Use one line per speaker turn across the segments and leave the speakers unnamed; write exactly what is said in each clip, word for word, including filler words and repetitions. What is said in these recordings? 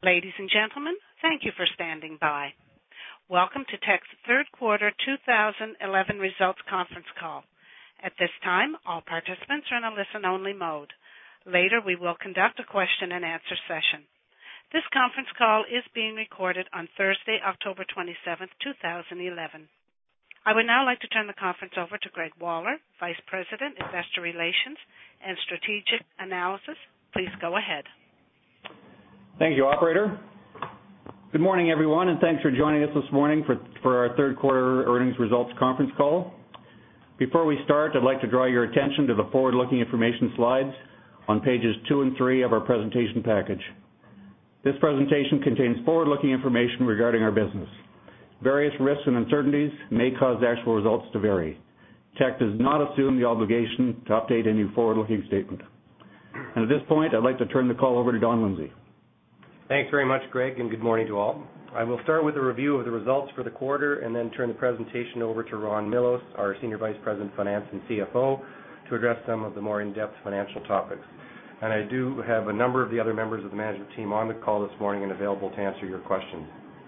Ladies and gentlemen, thank you for standing by. Welcome to Teck's third quarter two thousand eleven results conference call. At this time, all participants are in a listen-only mode. Later, we will conduct a question-and-answer session. This conference call is being recorded on Thursday, October twenty-seventh, two thousand eleven. I would now like to turn the conference over to Greg Waller, Vice President, Investor Relations and Strategic Analysis. Please go ahead.
Thank you, Operator. Good morning, everyone, and thanks for joining us this morning for, for our third quarter earnings results conference call. Before we start, I'd like to draw your attention to the forward-looking information slides on pages two and three of our presentation package. This presentation contains forward-looking information regarding our business. Various risks and uncertainties may cause actual results to vary. Teck does not assume the obligation to update any forward-looking statement. And at this point, I'd like to turn the call over to Don Lindsay.
Thanks very much, Greg, and good morning to all. I will start with a review of the results for the quarter and then turn the presentation over to Ron Millos, our Senior Vice President of Finance and C F O, to address some of the more in-depth financial topics. And I do have a number of the other members of the management team on the call this morning and available to answer your questions.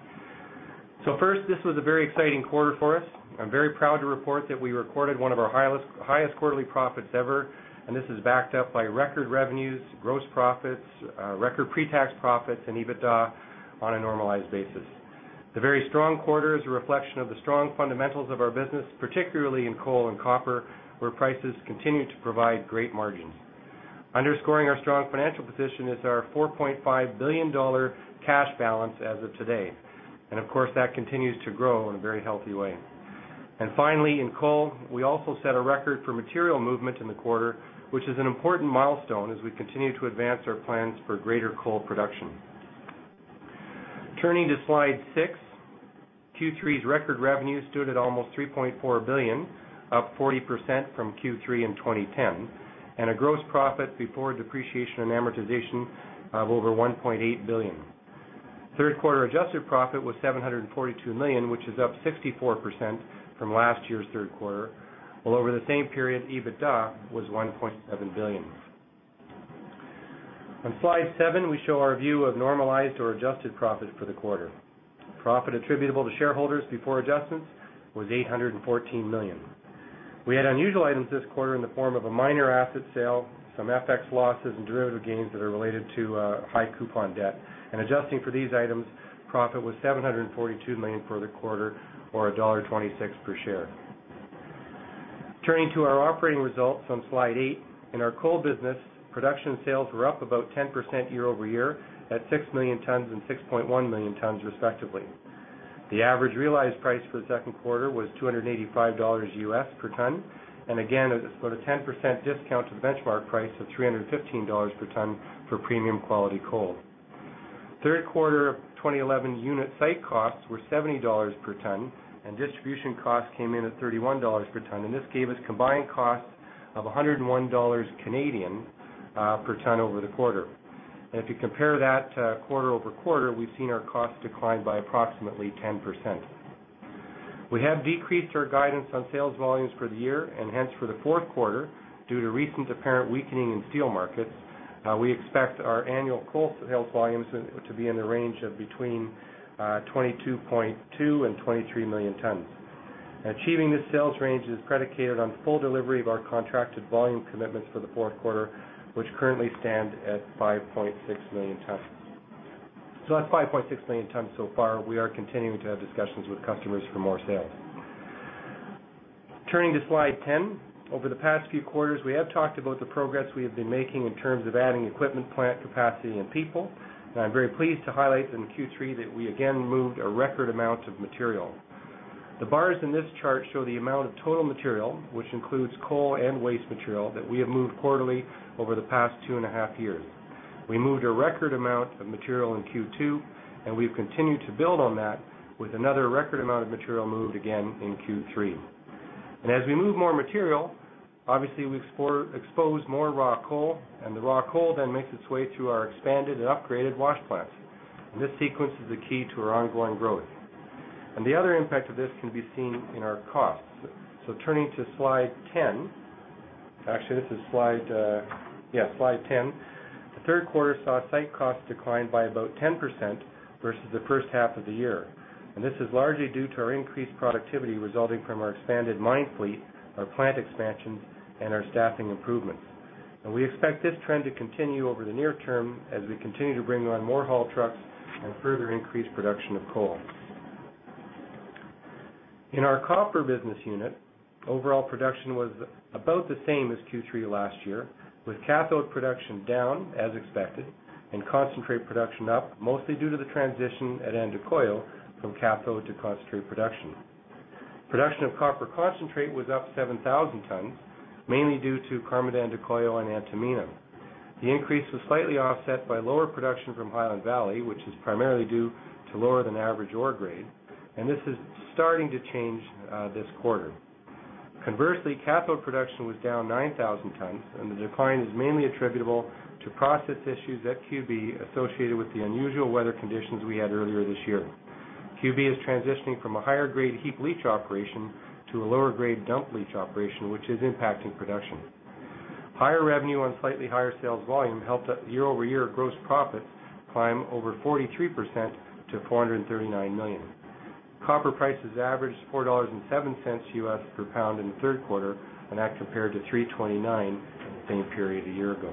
So first, this was a very exciting quarter for us. I'm very proud to report that we recorded one of our highest, highest quarterly profits ever, and this is backed up by record revenues, gross profits, uh, record pre-tax profits, and EBITDA on a normalized basis. The very strong quarter is a reflection of the strong fundamentals of our business, particularly in coal and copper, where prices continue to provide great margins. Underscoring our strong financial position is our four point five billion dollars cash balance as of today, and of course that continues to grow in a very healthy way. And finally, in coal, we also set a record for material movement in the quarter, which is an important milestone as we continue to advance our plans for greater coal production. Turning to slide six, Q three's record revenue stood at almost three point four billion dollars, up forty percent from Q three in twenty ten, and a gross profit before depreciation and amortization of over one point eight billion dollars. Third quarter adjusted profit was seven hundred forty-two million dollars, which is up sixty-four percent from last year's third quarter, while over the same period, EBITDA was one point seven billion dollars. On slide seven, we show our view of normalized or adjusted profit for the quarter. Profit attributable to shareholders before adjustments was eight hundred fourteen million dollars. We had unusual items this quarter in the form of a minor asset sale, some F X losses, and derivative gains that are related to uh, high coupon debt. And adjusting for these items, profit was seven hundred forty-two million dollars for the quarter, or one dollar twenty-six per share. Turning to our operating results on slide eight, in our coal business, production sales were up about ten percent year over year at six million tons and six point one million tons respectively. The average realized price for the second quarter was two hundred eighty-five dollars U S per ton, and again, it's about a ten percent discount to the benchmark price of three hundred fifteen dollars per ton for premium quality coal. Third quarter of twenty eleven unit site costs were seventy dollars per ton, and distribution costs came in at thirty-one dollars per ton, and this gave us combined costs of one hundred one dollars Canadian uh, per ton over the quarter. And if you compare that uh, quarter over quarter, we've seen our costs decline by approximately ten percent. We have decreased our guidance on sales volumes for the year, and hence for the fourth quarter, due to recent apparent weakening in steel markets, uh, we expect our annual coal sales volumes to be in the range of between Uh, twenty-two point two and twenty-three million tons. Achieving this sales range is predicated on full delivery of our contracted volume commitments for the fourth quarter, which currently stand at five point six million tons. So that's five point six million tons so far. We are continuing to have discussions with customers for more sales. Turning to slide ten, over the past few quarters, we have talked about the progress we have been making in terms of adding equipment, plant capacity, and people. And I'm very pleased to highlight in Q three that we again moved a record amount of material. The bars in this chart show the amount of total material, which includes coal and waste material, that we have moved quarterly over the past two and a half years. We moved a record amount of material in Q two, and we've continued to build on that with another record amount of material moved again in Q three. And as we move more material, obviously, we explore, expose more raw coal, and the raw coal then makes its way through our expanded and upgraded wash plants. And this sequence is the key to our ongoing growth. And the other impact of this can be seen in our costs. So turning to slide ten, actually this is slide, uh, yeah, slide ten. third quarter saw site costs decline by about ten percent versus the first half of the year, and this is largely due to our increased productivity resulting from our expanded mine fleet, our plant expansions, and our staffing improvements. And we expect this trend to continue over the near term as we continue to bring on more haul trucks and further increase production of coal. In our copper business unit, overall production was about the same as Q three last year, with cathode production down as expected and concentrate production up, mostly due to the transition at Andacollo from cathode to concentrate production. Production of copper concentrate was up seven thousand tons, mainly due to Carmen de Andacollo and Antamina. The increase was slightly offset by lower production from Highland Valley, which is primarily due to lower than average ore grade, and this is starting to change uh, this quarter. Conversely, cathode production was down nine thousand tons, and the decline is mainly attributable to process issues at Q B associated with the unusual weather conditions we had earlier this year. Q B is transitioning from a higher grade heap leach operation to a lower grade dump leach operation, which is impacting production. Higher revenue on slightly higher sales volume helped year-over-year gross profits climb over forty-three percent to four hundred thirty-nine million dollars. Copper prices averaged four dollars and seven cents U S per pound in the third quarter, and that compared to three twenty-nine in the same period a year ago.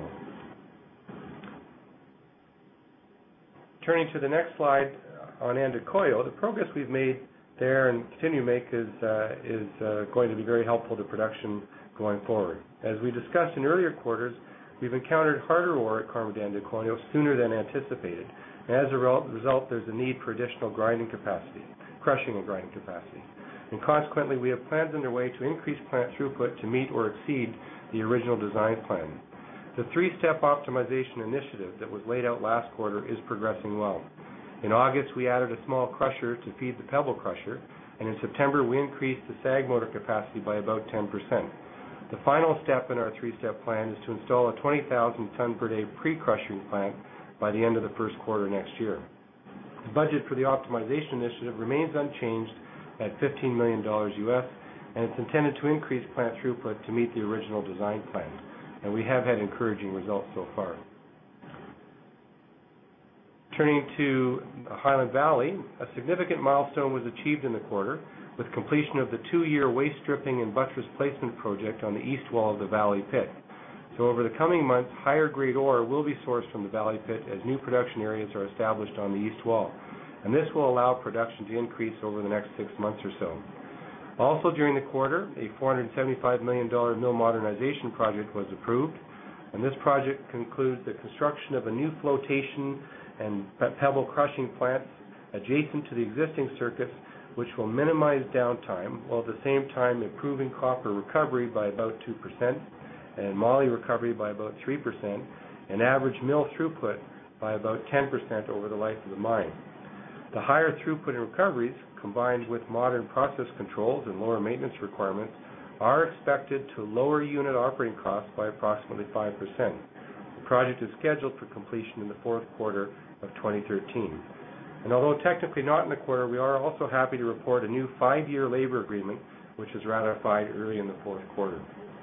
Turning to the next slide on Andacollo, the progress we've made there and continue to make is, uh, is uh, going to be very helpful to production going forward. As we discussed in earlier quarters, we've encountered harder ore at Carmen de Andacollo sooner than anticipated, and as a result, there's a need for additional grinding capacity, crushing and grinding capacity. And consequently, we have plans underway to increase plant throughput to meet or exceed the original design plan. The three-step optimization initiative that was laid out last quarter is progressing well. In August, we added a small crusher to feed the pebble crusher, and in September, we increased the SAG motor capacity by about ten percent. The final step in our three-step plan is to install a twenty thousand ton per day pre-crushing plant by the end of the first quarter next year. The budget for the optimization initiative remains unchanged at fifteen million dollars U S, and it's intended to increase plant throughput to meet the original design plan, and we have had encouraging results so far. Turning to Highland Valley, a significant milestone was achieved in the quarter with completion of the two-year waste stripping and buttress placement project on the east wall of the Valley Pit. So over the coming months, higher grade ore will be sourced from the Valley Pit as new production areas are established on the east wall, and this will allow production to increase over the next six months or so. Also during the quarter, a four hundred seventy-five million dollars mill modernization project was approved, and this project concludes the construction of a new flotation and pebble crushing plants adjacent to the existing circuits, which will minimize downtime while at the same time improving copper recovery by about two percent and moly recovery by about three percent and average mill throughput by about ten percent over the life of the mine. The higher throughput and recoveries, combined with modern process controls and lower maintenance requirements, are expected to lower unit operating costs by approximately five percent. The project is scheduled for completion in the fourth quarter of twenty thirteen. And although technically not in the quarter, we are also happy to report a new five-year labor agreement, which was ratified early in the fourth quarter.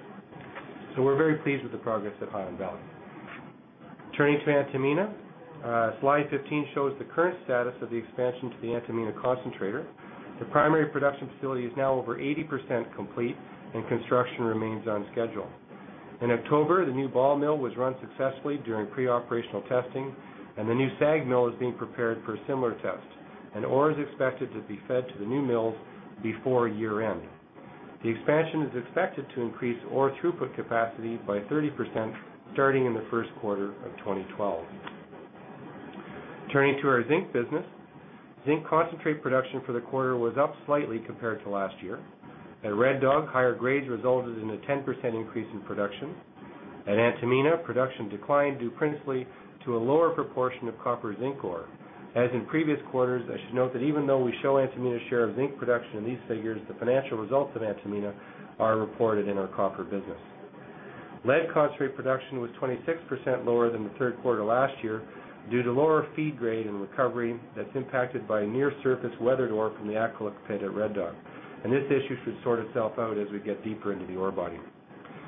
So we're very pleased with the progress at Highland Valley. Turning to Antamina, uh, slide fifteen shows the current status of the expansion to the Antamina concentrator. The primary production facility is now over eighty percent complete, and construction remains on schedule. In October, the new ball mill was run successfully during pre-operational testing, and the new SAG mill is being prepared for a similar test, and ore is expected to be fed to the new mills before year-end. The expansion is expected to increase ore throughput capacity by thirty percent starting in the first quarter of twenty twelve. Turning to our zinc business, zinc concentrate production for the quarter was up slightly compared to last year. At Red Dog, higher grades resulted in a ten percent increase in production. At Antamina, production declined due principally to a lower proportion of copper zinc ore. As in previous quarters, I should note that even though we show Antamina's share of zinc production in these figures, the financial results of Antamina are reported in our copper business. Lead concentrate production was twenty-six percent lower than the third quarter last year due to lower feed grade and recovery that's impacted by near-surface weathered ore from the Akalik pit at Red Dog. And this issue should sort itself out as we get deeper into the ore body.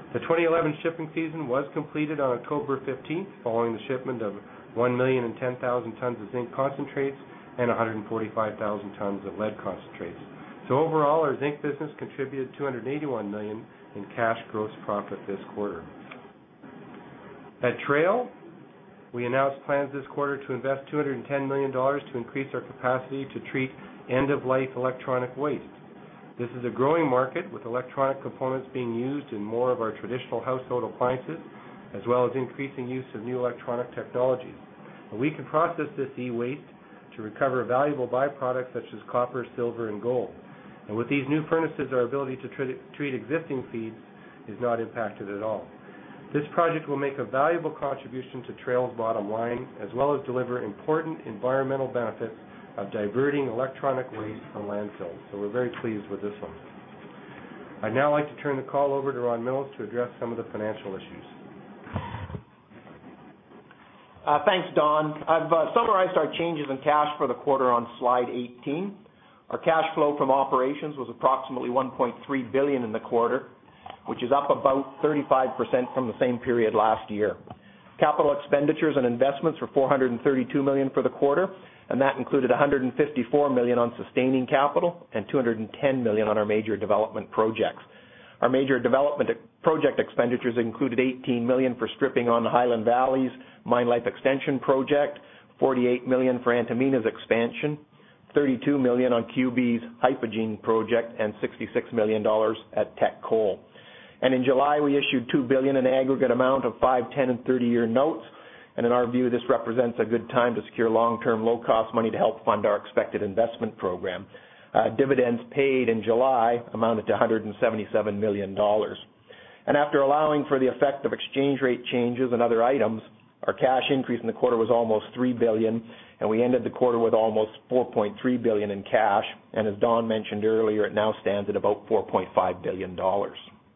The twenty eleven shipping season was completed on October fifteenth, following the shipment of one million ten thousand tons of zinc concentrates and one hundred forty-five thousand tons of lead concentrates. So overall, our zinc business contributed two hundred eighty-one million dollars in cash gross profit this quarter. At Trail, we announced plans this quarter to invest two hundred ten million dollars to increase our capacity to treat end-of-life electronic waste. This is a growing market, with electronic components being used in more of our traditional household appliances, as well as increasing use of new electronic technologies. And we can process this e-waste to recover valuable byproducts such as copper, silver, and gold. And with these new furnaces, our ability to treat, treat existing feeds is not impacted at all. This project will make a valuable contribution to Trail's bottom line, as well as deliver important environmental benefits of diverting electronic waste from landfills. So we're very pleased with this one. I'd now like to turn the call over to Ron Millos to address some of the financial issues.
Uh, thanks, Don. I've uh, summarized our changes in cash for the quarter on slide eighteen. Our cash flow from operations was approximately one point three billion dollars in the quarter, which is up about thirty-five percent from the same period last year. Capital expenditures and investments were four hundred thirty-two million dollars for the quarter, and that included one hundred fifty-four million dollars on sustaining capital and two hundred ten million dollars on our major development projects. Our major development project expenditures included eighteen million dollars for stripping on the Highland Valley's Mine Life Extension project, forty-eight million dollars for Antamina's expansion, thirty-two million dollars on Q B's Hypogene project, and sixty-six million dollars at Teck Coal. And in July, we issued two billion dollars in aggregate amount of five, ten, and thirty-year notes. And in our view, this represents a good time to secure long-term, low-cost money to help fund our expected investment program. Uh, dividends paid in July amounted to one hundred seventy-seven million dollars. And after allowing for the effect of exchange rate changes and other items, our cash increase in the quarter was almost three billion dollars, and we ended the quarter with almost four point three billion dollars in cash. And as Don mentioned earlier, it now stands at about four point five billion dollars.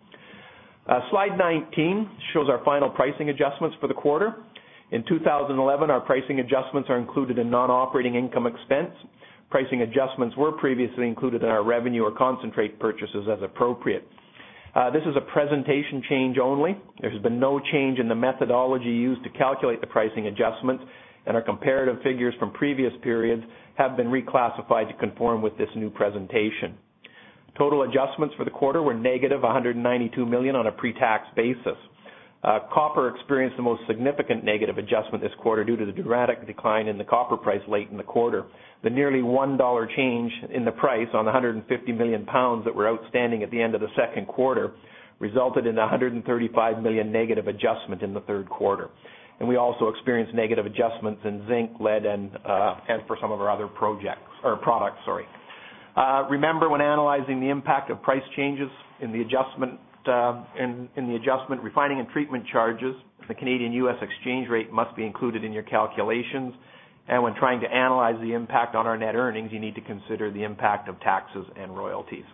Uh, slide nineteen shows our final pricing adjustments for the quarter. In two thousand eleven, our pricing adjustments are included in non-operating income expense. Pricing adjustments were previously included in our revenue or concentrate purchases as appropriate. Uh, this is a presentation change only. There's been no change in the methodology used to calculate the pricing adjustments, and our comparative figures from previous periods have been reclassified to conform with this new presentation. Total adjustments for the quarter were negative one hundred ninety-two million dollars on a pre-tax basis. Uh, copper experienced the most significant negative adjustment this quarter due to the dramatic decline in the copper price late in the quarter. The nearly one dollar change in the price on the one hundred fifty million pounds that were outstanding at the end of the second quarter resulted in a one hundred thirty-five million negative adjustment in the third quarter. And we also experienced negative adjustments in zinc, lead, and uh, and for some of our other projects or products. Sorry. Uh, remember, when analyzing the impact of price changes in the adjustment uh, in, in the adjustment, refining and treatment charges, the Canadian U S exchange rate must be included in your calculations. And when trying to analyze the impact on our net earnings, you need to consider the impact of taxes and royalties.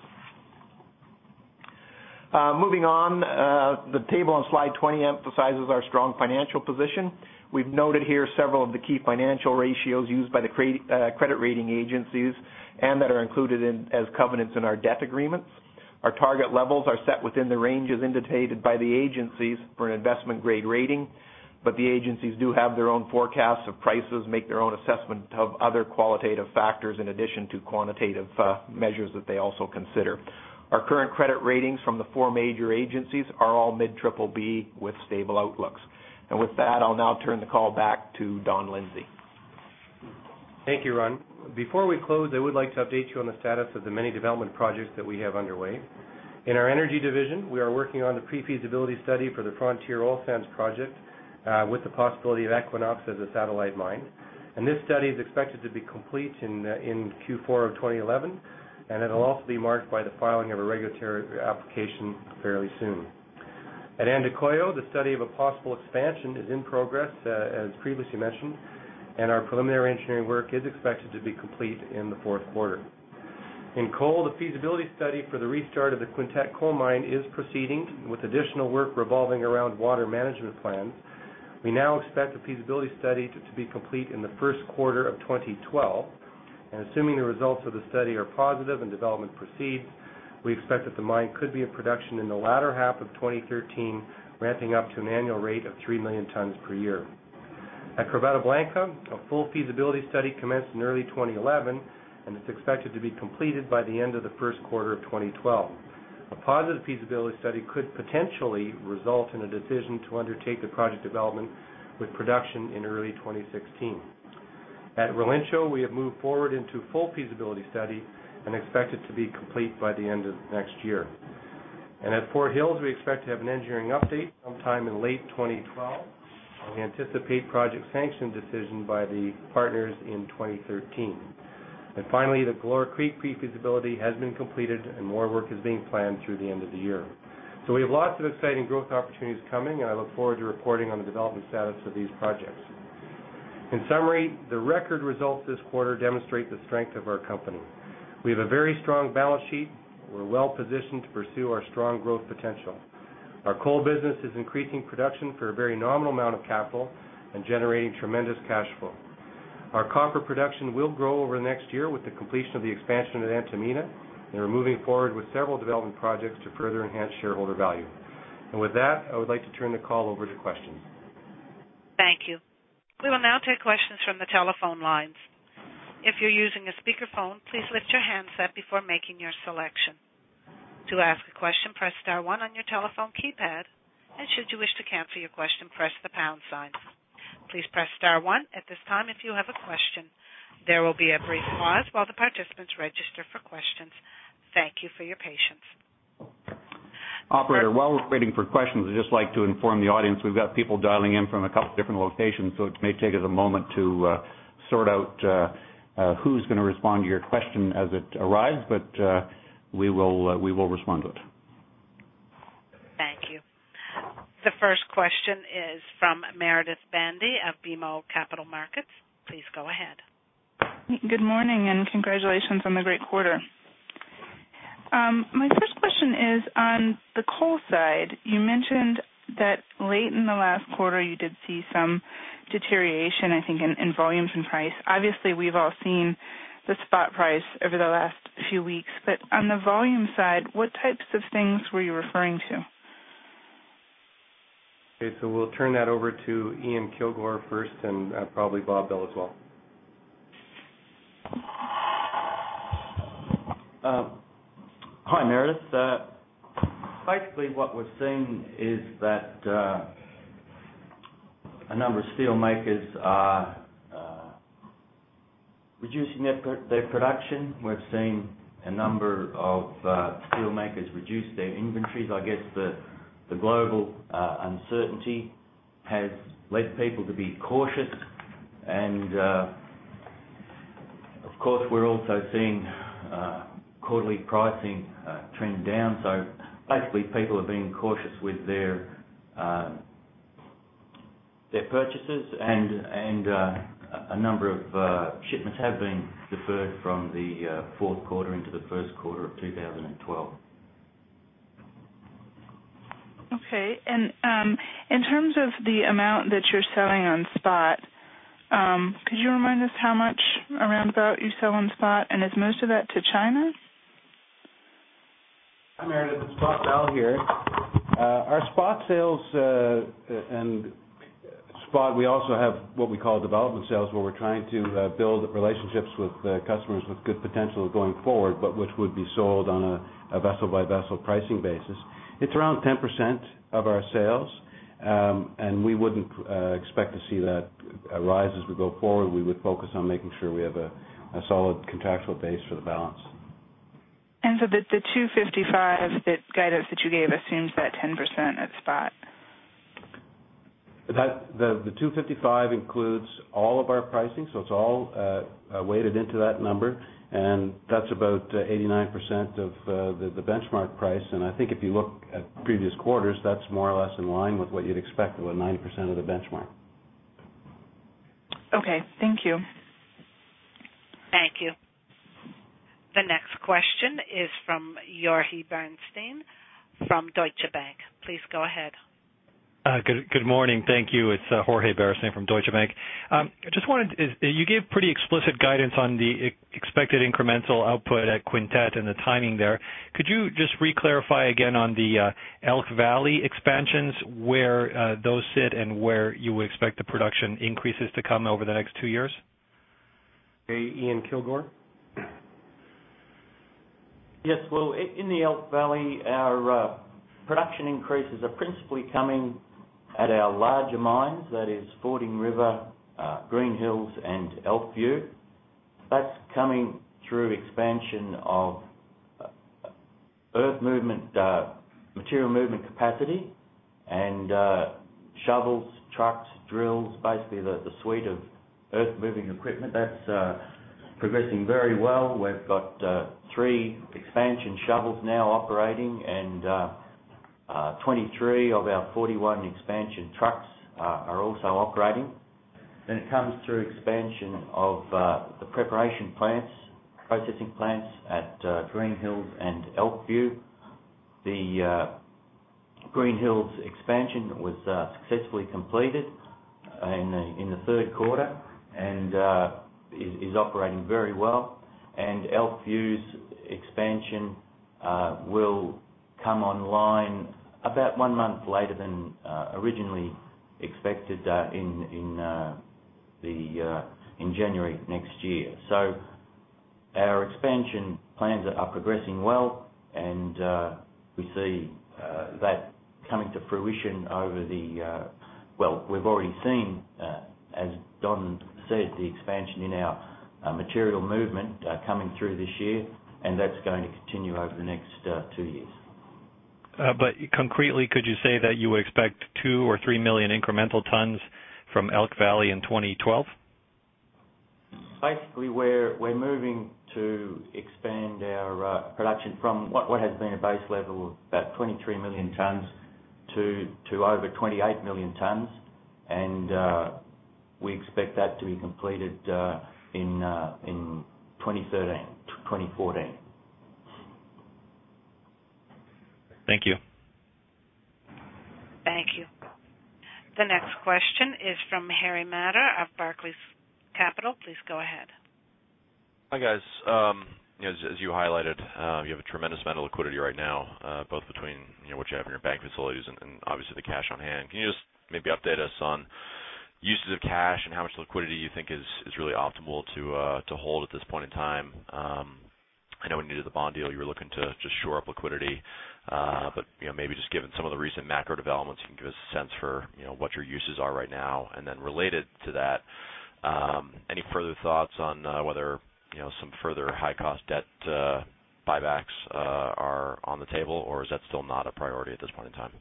Uh, moving on, uh, the table on slide twenty emphasizes our strong financial position. We've noted here several of the key financial ratios used by the credit, uh, credit rating agencies and that are included in, as covenants in our debt agreements. Our target levels are set within the ranges indicated by the agencies for an investment-grade rating, but the agencies do have their own forecasts of prices, make their own assessment of other qualitative factors in addition to quantitative uh, measures that they also consider. Our current credit ratings from the four major agencies are all mid-triple B with stable outlooks. And with that, I'll now turn the call back to Don Lindsay.
Thank you, Ron. Before we close, I would like to update you on the status of the many development projects that we have underway. In our energy division, we are working on the pre-feasibility study for the Frontier Oil Sands project uh, with the possibility of Equinox as a satellite mine. And this study is expected to be complete in, uh, in Q four of twenty eleven, and it will also be marked by the filing of a regulatory application fairly soon. At Andacollo, the study of a possible expansion is in progress, uh, as previously mentioned, and our preliminary engineering work is expected to be complete in the fourth quarter. In coal, the feasibility study for the restart of the Quintette coal mine is proceeding, with additional work revolving around water management plans. We now expect the feasibility study to, to be complete in the first quarter of twenty twelve, and assuming the results of the study are positive and development proceeds, We expect that the mine could be in production in the latter half of twenty thirteen, ramping up to an annual rate of three million tons per year. At Quebrada Blanca, a full feasibility study commenced in early twenty eleven, and it's expected to be completed by the end of the first quarter of twenty twelve. A positive feasibility study could potentially result in a decision to undertake the project development with production in early twenty sixteen. At Relincho, we have moved forward into full feasibility study and expect it to be complete by the end of next year. And at Fort Hills, we expect to have an engineering update sometime in late twenty twelve. We anticipate project sanction decision by the partners in twenty thirteen. And finally, the Galore Creek pre-feasibility has been completed and more work is being planned through the end of the year. So we have lots of exciting growth opportunities coming, and I look forward to reporting on the development status of these projects. In summary, the record results this quarter demonstrate the strength of our company. We have a very strong balance sheet. We're well positioned to pursue our strong growth potential. Our coal business is increasing production for a very nominal amount of capital and generating tremendous cash flow. Our copper production will grow over the next year with the completion of the expansion at Antamina, and we're moving forward with several development projects to further enhance shareholder value. And with that, I would like to turn the call over to questions.
Thank you. We will now take questions from the telephone lines. If you're using a speakerphone, please lift your handset before making your selection. To ask a question, press star one on your telephone keypad, and should you wish to cancel your question, press the pound sign. Please press star one at this time if you have a question. There will be a brief pause while the participants register for questions. Thank you for your patience.
Operator, while we're waiting for questions, I'd just like to inform the audience we've got people dialing in from a couple different locations, so it may take us a moment to uh, sort out uh, uh, who's going to respond to your question as it arrives, but uh, we will uh, we will respond to it.
Thank you. The first question is from Meredith Bandy of B M O Capital Markets. Please go ahead.
Good morning and congratulations on the great quarter. Um, my first question is on the coal side. You mentioned that late in the last quarter you did see some deterioration, I think, in, in volumes and price. Obviously, we've all seen the spot price over the last few weeks, but on the volume side, what types of things were you referring to?
Okay, so we'll turn that over to Ian Kilgore first and uh, probably Bob Bell as well.
Uh, hi, Meredith. Uh, basically what we're seeing is that uh, a number of steel makers are uh, reducing their, their production. We've seen a number of uh, steel makers reduce their inventories. I guess the, the global uh, uncertainty has led people to be cautious, and uh, of course we're also seeing uh, quarterly pricing uh, trend down, so basically people are being cautious with their uh, their purchases, and and uh, a number of uh, shipments have been deferred from the uh, fourth quarter into the first quarter of two thousand twelve.
Okay, and um, in terms of the amount that you're selling on spot, um, could you remind us how much around about you sell on spot, and is most of that to China?
Hi, Meredith. It's Bob Bell here. Uh, our spot sales uh, and spot, we also have what we call development sales, where we're trying to uh, build relationships with uh, customers with good potential going forward, but which would be sold on a, a vessel-by-vessel pricing basis. It's around ten percent of our sales, um, and we wouldn't uh, expect to see that uh, rise as we go forward. We would focus on making sure we have a, a solid contractual base for the balance.
And so the, the two fifty-five that guidance that you gave assumes that ten percent at spot.
That the the two fifty-five includes all of our pricing, so it's all uh, uh, weighted into that number, and that's about uh, eighty-nine percent of uh, the, the benchmark price. And I think if you look at previous quarters, that's more or less in line with what you'd expect, about ninety percent of the benchmark.
Okay, thank you.
Thank you. The next question is from Jorge Bernstein from Deutsche Bank. Please go ahead.
Uh, good, good morning. Thank you. It's uh, Jorge Barrasine from Deutsche Bank. Um, I just wanted, is, you gave pretty explicit guidance on the e- expected incremental output at Quintette and the timing there. Could you just re-clarify again on the uh, Elk Valley expansions, where uh, those sit and where you would expect the production increases to come over the next two years?
Okay, Ian Kilgore.
Yes, well, in the Elk Valley, our uh, production increases are principally coming at our larger mines, that is Fording River, uh, Green Hills and Elkview. That's coming through expansion of uh, earth movement, uh, material movement capacity and uh, shovels, trucks, drills, basically the, the suite of earth moving equipment. That's uh, progressing very well. We've got uh, three expansion shovels now operating, and uh, Uh, twenty-three of our forty-one expansion trucks uh, are also operating. Then it comes through expansion of uh, the preparation plants, processing plants at uh, Green Hills and Elkview. The uh, Green Hills expansion was uh, successfully completed in the, in the third quarter and uh, is, is operating very well. And Elkview's expansion uh, will come online about one month later than uh, originally expected uh, in in uh, the uh, in January next year. So our expansion plans are, are progressing well, and uh, we see uh, that coming to fruition over the uh, well. We've already seen, uh, as Don said, the expansion in our uh, material movement uh, coming through this year, and that's going to continue over the next uh, two years.
Uh, but concretely, could you say that you would expect two or three million incremental tons from Elk Valley in twenty twelve?
Basically, we're we're moving to expand our uh, production from what, what has been a base level of about twenty-three million tons to to over twenty-eight million tons, and uh, we expect that to be completed uh, in uh, in twenty thirteen, twenty fourteen.
Thank you.
Thank you. The next question is from Harry Matter of Barclays Capital. Please go ahead.
Hi, guys. Um, you know, as, as you highlighted, uh, you have a tremendous amount of liquidity right now, uh, both between you know what you have in your bank facilities and, and obviously the cash on hand. Can you just maybe update us on uses of cash and how much liquidity you think is, is really optimal to uh, to hold at this point in time? Um, I know when you did the bond deal, you were looking to just shore up liquidity, uh, but you know maybe just given some of the recent macro developments, you can give us a sense for you know what your uses are right now, and then related to that, um, any further thoughts on uh, whether you know some further high-cost debt uh, buybacks uh, are on the table, or is that still not a priority at this point in time?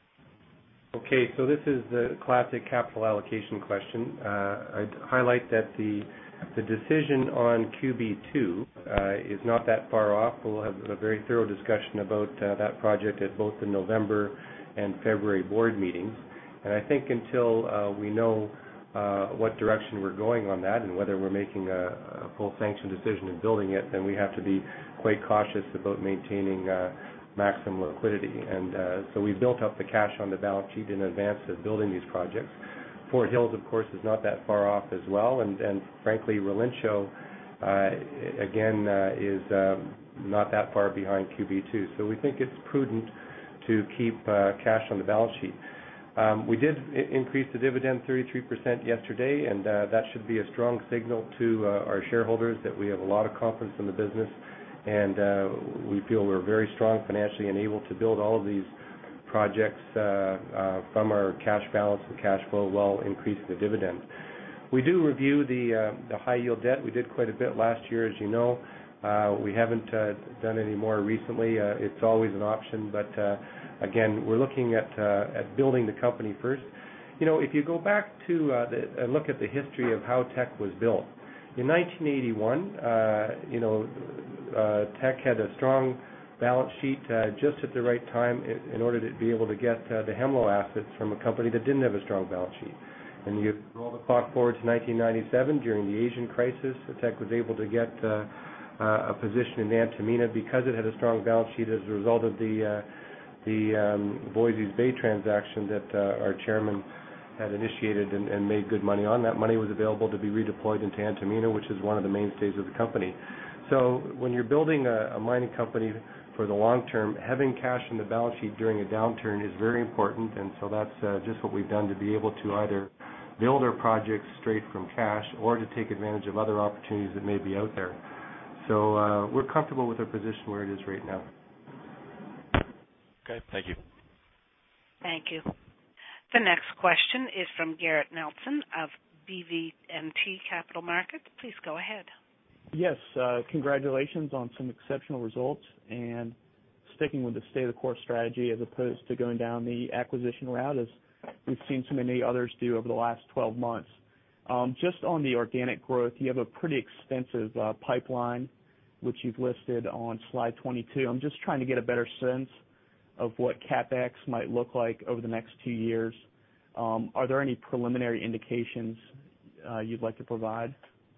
Okay, so this is the classic capital allocation question. Uh, I'd highlight that the The decision on Q B two uh, is not that far off. We'll have a very thorough discussion about uh, that project at both the November and February board meetings. And I think until uh, we know uh, what direction we're going on that and whether we're making a, a full sanction decision in building it, then we have to be quite cautious about maintaining uh, maximum liquidity. And uh, so we built up the cash on the balance sheet in advance of building these projects. Fort Hills, of course, is not that far off as well, and, and frankly, Relincho, uh, again, uh, is um, not that far behind Q B two. So we think it's prudent to keep uh, cash on the balance sheet. Um, we did I- increase the dividend thirty-three percent yesterday, and uh, that should be a strong signal to uh, our shareholders that we have a lot of confidence in the business, and uh, we feel we're very strong financially and able to build all of these projects uh, uh, from our cash balance and cash flow while increasing the dividend. We do review the uh, the high yield debt. We did quite a bit last year, as you know. Uh, we haven't uh, done any more recently. Uh, it's always an option, but uh, again, we're looking at uh, at building the company first. You know, if you go back to uh, the, and look at the history of how Teck was built, in nineteen eighty-one, uh, you know, uh, Teck had a strong balance sheet uh, just at the right time in, in order to be able to get uh, the Hemlo assets from a company that didn't have a strong balance sheet. And you roll the clock forward to nineteen ninety-seven, during the Asian crisis, Teck was able to get uh, uh, a position in Antamina because it had a strong balance sheet as a result of the uh, the um, Voisey's Bay transaction that uh, our chairman had initiated and, and made good money on. That money was available to be redeployed into Antamina, which is one of the mainstays of the company. So when you're building a, a mining company for the long term, having cash in the balance sheet during a downturn is very important, and so that's uh, just what we've done to be able to either build our projects straight from cash or to take advantage of other opportunities that may be out there. So uh, we're comfortable with our position where it is right now.
Okay, thank you.
Thank you. The next question is from Garrett Nelson of B V N T Capital Markets. Please go ahead.
Yes, uh, congratulations on some exceptional results and sticking with the stay-the-course strategy as opposed to going down the acquisition route as we've seen so many others do over the last twelve months. Um, just on the organic growth, you have a pretty extensive uh, pipeline, which you've listed on slide twenty-two. I'm just trying to get a better sense of what CapEx might look like over the next two years. Um, are there any preliminary indications uh, you'd like to provide?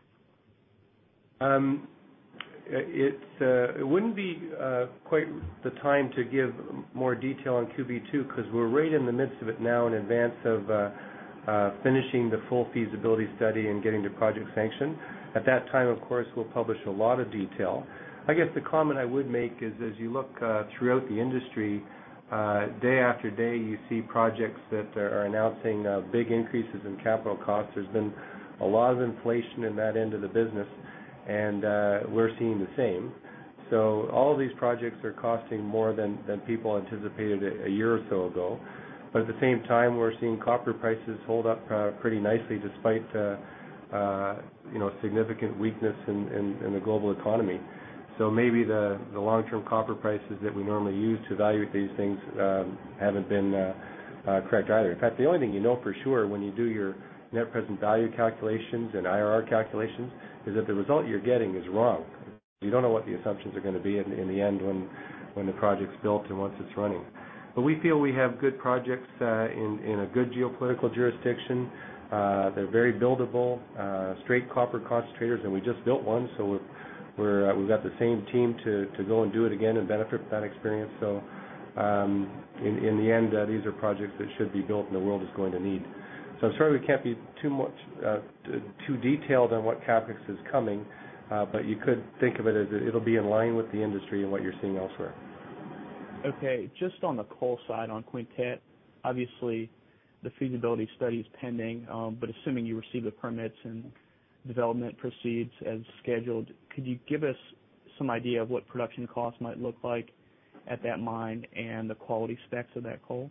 Um, it, uh, it wouldn't be uh, quite the time to give more detail on Q B two because we're right in the midst of it now in advance of uh, uh, finishing the full feasibility study and getting the project sanction. At that time, of course, we'll publish a lot of detail. I guess the comment I would make is as you look uh, throughout the industry, uh, day after day you see projects that are announcing uh, big increases in capital costs. There's been a lot of inflation in that end of the business, and uh, we're seeing the same. So all of these projects are costing more than, than people anticipated a, a year or so ago. But at the same time, we're seeing copper prices hold up uh, pretty nicely despite uh, uh, you know, significant weakness in, in, in the global economy. So maybe the, the long-term copper prices that we normally use to evaluate these things um, haven't been uh, uh, correct either. In fact, the only thing you know for sure when you do your net present value calculations and I R R calculations is that the result you're getting is wrong. You don't know what the assumptions are going to be in, in the end when, when the project's built and once it's running. But we feel we have good projects uh, in, in a good geopolitical jurisdiction. Uh, they're very buildable, uh, straight copper concentrators, and we just built one, so we're We're, uh, we've got the same team to, to go and do it again and benefit from that experience. So um, in, in the end, uh, these are projects that should be built and the world is going to need. So I'm sorry we can't be too much uh, t- too detailed on what CapEx is coming, uh, but you could think of it as it'll be in line with the industry and what you're seeing elsewhere.
Okay, just on the coal side on Quintette, obviously the feasibility study is pending, um, but assuming you receive the permits and development proceeds as scheduled, could you give us some idea of what production costs might look like at that mine and the quality specs of that coal?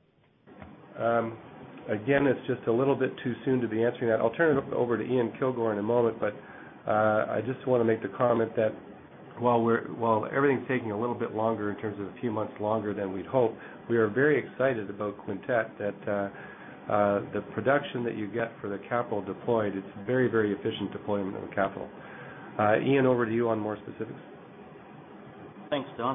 Um, again, it's just a little bit too soon to be answering that. I'll turn it over to Ian Kilgore in a moment, but uh, I just want to make the comment that while we're while everything's taking a little bit longer in terms of a few months longer than we'd hoped, we are very excited about Quintette that uh, Uh, the production that you get for the capital deployed, it's very, very efficient deployment of the capital. Uh, Ian, over to you on more specifics.
Thanks, Don.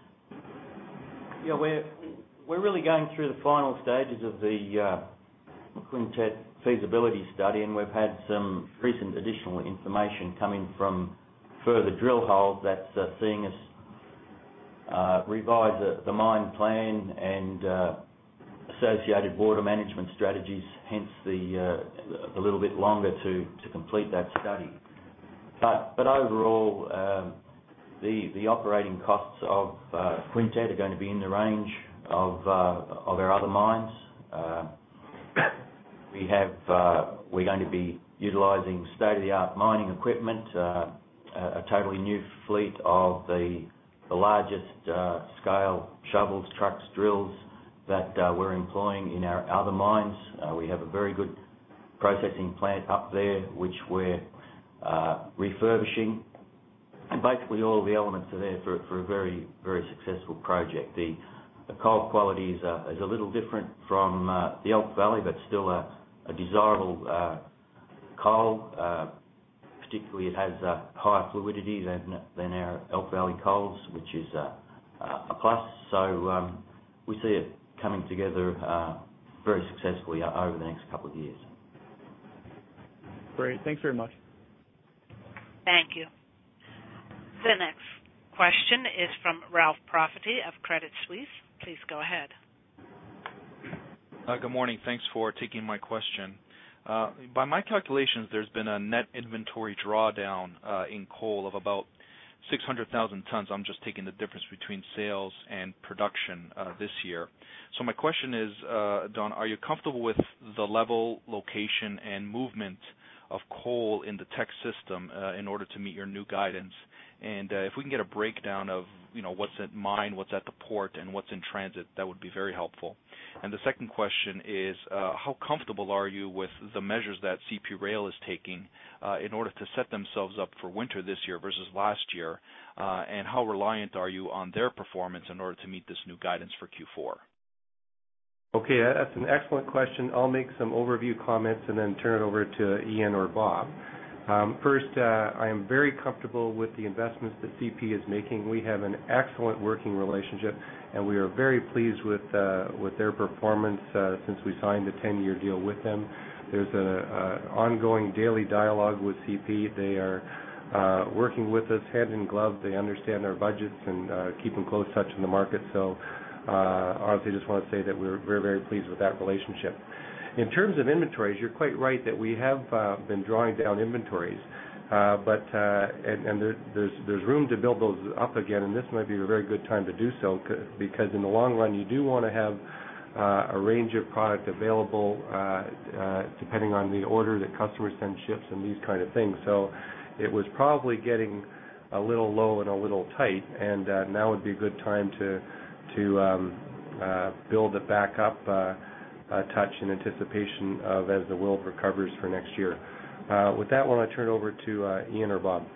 Yeah, we're we're really going through the final stages of the uh, Quintette feasibility study, and we've had some recent additional information coming from further drill holes that's uh, seeing us uh, revise the, the mine plan and uh, associated water management strategies, hence the uh, a little bit longer to, to complete that study. But but overall, um, the the operating costs of uh, Quintette are going to be in the range of uh, of our other mines. Uh, we have uh, we're going to be utilising state-of-the-art mining equipment, uh, a, a totally new fleet of the the largest uh, scale shovels, trucks, drills that uh, we're employing in our other mines. Uh, we have a very good processing plant up there which we're uh, refurbishing, and basically all the elements are there for, for a very, very successful project. The, the coal quality is a, is a little different from uh, the Elk Valley, but still a, a desirable uh, coal. Uh, particularly it has uh, higher fluidity than, than our Elk Valley coals, which is uh, a plus. So um, we see it coming together uh, very successfully over the next couple of years.
Great. Thanks very much.
Thank you. The next question is from Ralph Profiti of Credit Suisse. Please go ahead.
Uh, good morning. Thanks for taking my question. Uh, by my calculations, there's been a net inventory drawdown uh, in coal of about six hundred thousand tons. I'm just taking the difference between sales and production uh, this year. So my question is, uh, Don, are you comfortable with the level, location, and movement of coal in the Teck system uh, in order to meet your new guidance? And uh, if we can get a breakdown of, you know, what's at mine, what's at the port, and what's in transit, that would be very helpful. And the second question is, uh, how comfortable are you with the measures that C P Rail is taking uh, in order to set themselves up for winter this year versus last year? Uh, and how reliant are you on their performance in order to meet this new guidance for Q four?
Okay, that's an excellent question. I'll make some overview comments and then turn it over to Ian or Bob. Um, first, uh, I am very comfortable with the investments that C P is making. We have an excellent working relationship, and we are very pleased with uh, with their performance uh, since we signed the ten-year deal with them. There's an ongoing daily dialogue with C P. They are uh, working with us hand in glove. They understand our budgets and uh, keep in close touch in the market. So, uh, honestly, just want to say that we're very, very pleased with that relationship. In terms of inventories, you're quite right that we have uh, been drawing down inventories, uh, but uh, and, and there, there's there's room to build those up again, and this might be a very good time to do so because in the long run you do want to have uh, a range of product available uh, uh, depending on the order that customers send ships and these kind of things. So it was probably getting a little low and a little tight, and uh, now would be a good time to to um, uh, build it back up. Uh, Uh, touch in anticipation of as the world recovers for next year. Uh, with that, I want to turn it over to uh, Ian or Bob.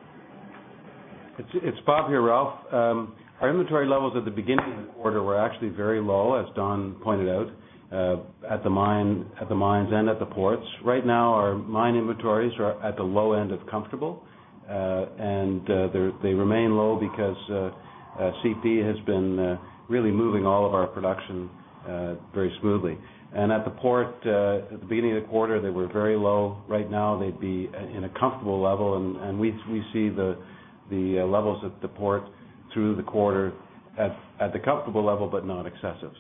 It's, it's Bob here, Ralph. Um, our inventory levels at the beginning of the quarter were actually very low, as Don pointed out, uh, at the mine, at the mines and at the ports. Right now, our mine inventories are at the low end of comfortable, uh, and uh, they remain low because uh, uh, C P has been uh, really moving all of our production uh, very smoothly. And at the port, uh, at the beginning of the quarter, they were very low. Right now, they'd be in a comfortable level, and, and we we see the the uh, levels at the port through the quarter at at the comfortable level, but not excessive.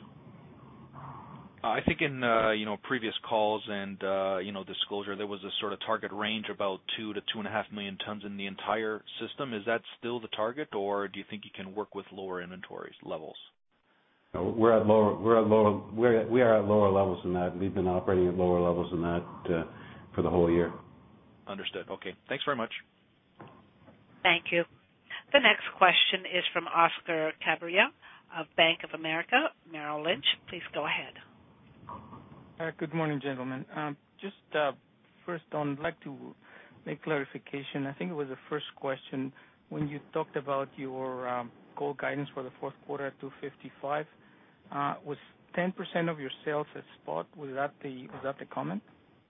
I think in uh, you know previous calls and uh, you know disclosure, there was a sort of target range about two to two and a half million tons in the entire system. Is that still the target, or do you think you can work with lower inventories levels?
We're at lower. We're at lower. We're we are at lower levels than that. We've been operating at lower levels than that uh, for the whole year.
Understood. Okay. Thanks very much.
Thank you. The next question is from Oscar Cabrera of Bank of America Merrill Lynch. Please go ahead.
Uh, good morning, gentlemen. Um, just uh, first, on, I'd like to make clarification. I think it was the first question when you talked about your um, coal guidance for the fourth quarter at two fifty-five. Uh, was ten percent of your sales at spot? Was that the was that the comment?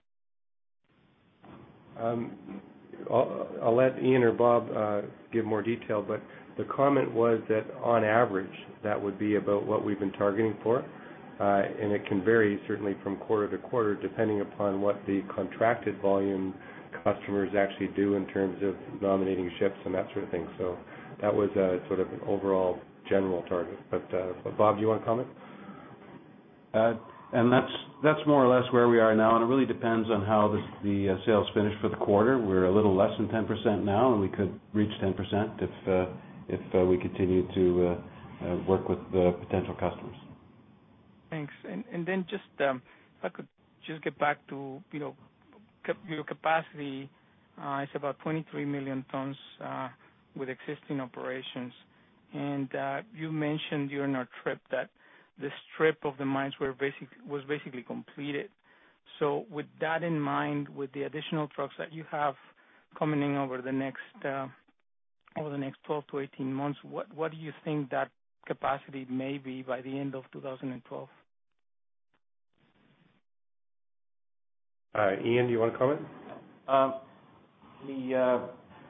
Um, I'll, I'll let Ian or Bob uh, give more detail, but the comment was that on average that would be about what we've been targeting for, uh, and it can vary certainly from quarter to quarter depending upon what the contracted volume customers actually do in terms of nominating ships and that sort of thing. So that was a sort of an overall general target. But, uh, but Bob, do you want to comment?
Uh, and that's that's more or less where we are now, and it really depends on how this, the uh, sales finish for the quarter. We're a little less than ten percent now, and we could reach ten percent if uh, if uh, we continue to uh, uh, work with uh, potential customers.
Thanks. And and then just um, if I could just get back to you know cap- your capacity uh, is about twenty-three million tons uh, with existing operations, and uh, you mentioned during our trip that the strip of the mines were basic, was basically completed. So with that in mind, with the additional trucks that you have coming in over the next uh, over the next twelve to eighteen months, what what do you think that capacity may be by the end of two thousand twelve?
Uh, Ian, do you want to comment?
Um, the uh,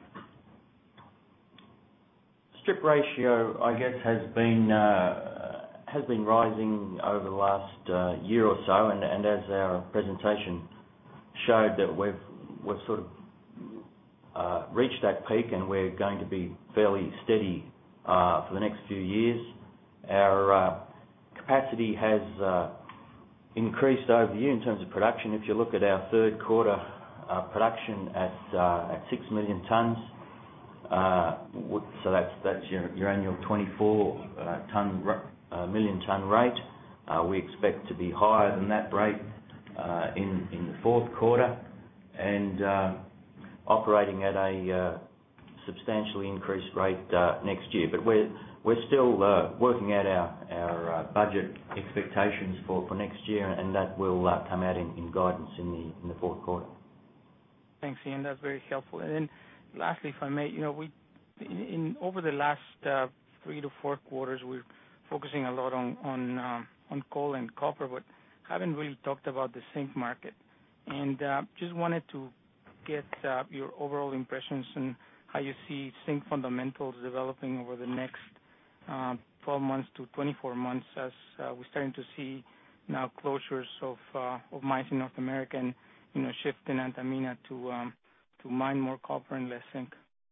strip ratio, I guess, has been uh, has been rising over the last uh, year or so, and, and as our presentation showed, that we've we've sort of uh, reached that peak, and we're going to be fairly steady uh, for the next few years. Our uh, capacity has uh, increased over the year in terms of production. If you look at our third quarter uh, production at uh, at six million tonnes, uh, so that's that's your, your annual twenty-four uh, ton uh, million tonne rate. Uh, we expect to be higher than that rate uh, in in the fourth quarter, and uh, operating at a uh, substantially increased rate uh, next year. But we're we're still uh, working out our our uh, budget expectations for, for next year, and that will uh, come out in, in guidance in the in the fourth quarter.
Thanks, Ian. That's very helpful. And then, lastly, if I may, you know, we in, in over the last uh, three to four quarters, we're focusing a lot on on um, on coal and copper, but haven't really talked about the zinc market. And uh, just wanted to get uh, your overall impressions on how you see zinc fundamentals developing over the next uh, twelve months to twenty-four months, as uh, we're starting to see now closures of uh, of mines in North America, and you know, shift in Antamina to um, to mine more copper and less zinc.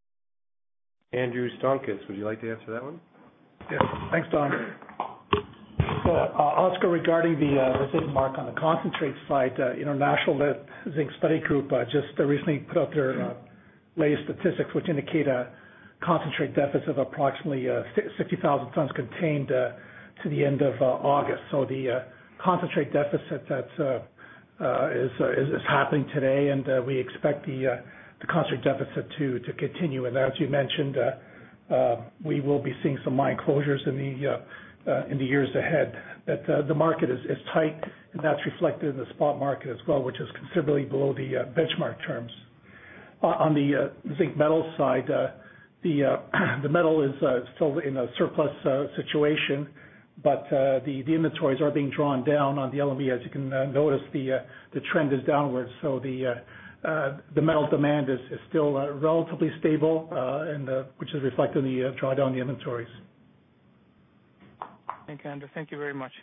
Andrew Stonkus, would you like to answer that one?
Yes, thanks, Don. So, uh, Oscar, regarding the, uh, the zinc mark on the concentrate side, uh, International Zinc Study Group uh, just uh, recently put out their uh, latest statistics, which indicate a concentrate deficit of approximately uh, sixty thousand tons contained uh, to the end of uh, August. So the uh, concentrate deficit that's uh, uh, is, uh, is is happening today, and uh, we expect the uh, the concentrate deficit to to continue. And as you mentioned, uh, uh, we will be seeing some mine closures in the uh, uh, in the years ahead. That uh, the market is, is tight, and that's reflected in the spot market as well, which is considerably below the uh, benchmark terms. Uh, on the uh, zinc metal side, uh, the uh, the metal is uh, still in a surplus uh, situation, but uh, the the inventories are being drawn down on the L M E. As you can uh, notice, the uh, the trend is downwards. So the uh, uh, the metal demand is, is still uh, relatively stable, uh, and uh, which is reflected in the uh, drawdown in the inventories.
Thank you, Andrew. Thank you very much.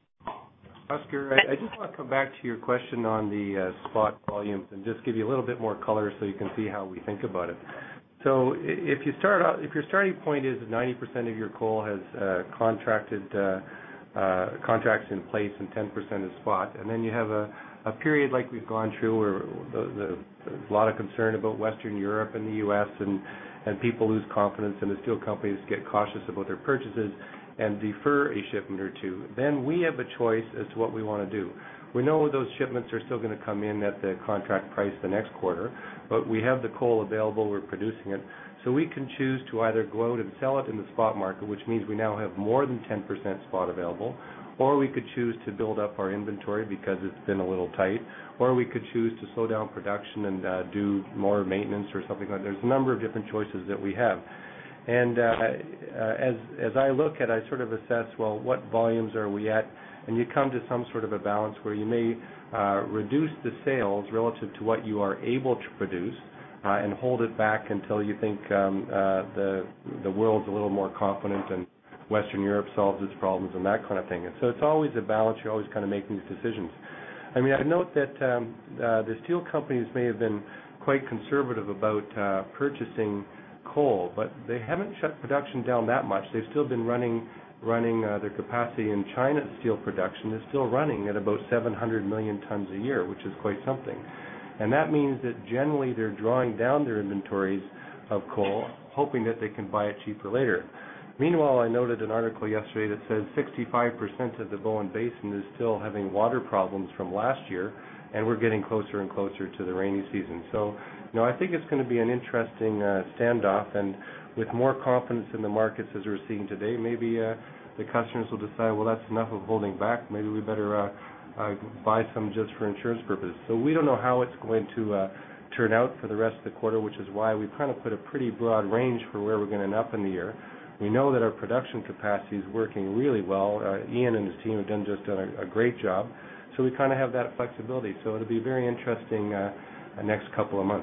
Oscar, I, I just want to come back to your question on the uh, spot volumes and just give you a little bit more color so you can see how we think about it. So if you start out, if your starting point is ninety percent of your coal has uh, contracted uh, uh, contracts in place and ten percent is spot, and then you have a, a period like we've gone through where the, the, there's a lot of concern about Western Europe and the U S and, and people lose confidence, and the steel companies get cautious about their purchases and defer a shipment or two, then we have a choice as to what we want to do. We know those shipments are still going to come in at the contract price the next quarter, but we have the coal available, we're producing it, so we can choose to either go out and sell it in the spot market, which means we now have more than ten percent spot available, or we could choose to build up our inventory because it's been a little tight, or we could choose to slow down production and uh, do more maintenance or something like that. There's a number of different choices that we have. And uh, uh, as as I look at, I sort of assess, well, what volumes are we at? And you come to some sort of a balance where you may uh, reduce the sales relative to what you are able to produce uh, and hold it back until you think um, uh, the the world's a little more confident and Western Europe solves its problems and that kind of thing. And so it's always a balance. You're always kind of making these decisions. I mean, I note that um, uh, the steel companies may have been quite conservative about uh, purchasing coal, but they haven't shut production down that much. They've still been running running uh, their capacity in China's steel production is still running at about seven hundred million tons a year, which is quite something. And that means that generally they're drawing down their inventories of coal, hoping that they can buy it cheaper later. Meanwhile, I noted an article yesterday that says sixty-five percent of the Bowen Basin is still having water problems from last year, and we're getting closer and closer to the rainy season. So, you know, I think it's going to be an interesting uh, standoff, and with more confidence in the markets as we're seeing today, maybe uh, the customers will decide, well, that's enough of holding back. Maybe we better uh, uh, buy some just for insurance purposes. So we don't know how it's going to uh, turn out for the rest of the quarter, which is why we've kind of put a pretty broad range for where we're going to end up in the year. We know that our production capacity is working really well. Uh, Ian and his team have done just done a, a great job. So we kind of have that flexibility. So it'll be very interesting uh, the next couple of months.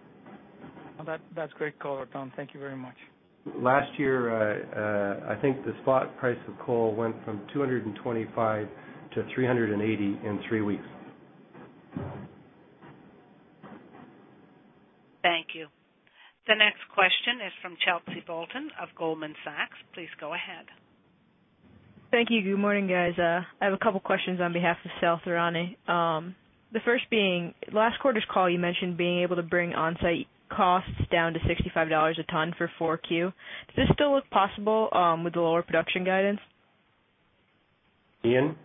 Well, that, that's great color, Tom. Thank you very much.
Last year, uh, uh, I think the spot price of coal went from two hundred twenty-five to three hundred eighty in three weeks.
Thank you. The next question is from Chelsea Bolton of Goldman Sachs. Please go ahead.
Thank you. Good morning, guys. Uh, I have a couple questions on behalf of Sal Thorani. Um, the first being, last quarter's call you mentioned being able to bring on-site costs down to sixty-five dollars a ton for four Q. Does this still look possible um, with the lower production guidance?
Ian?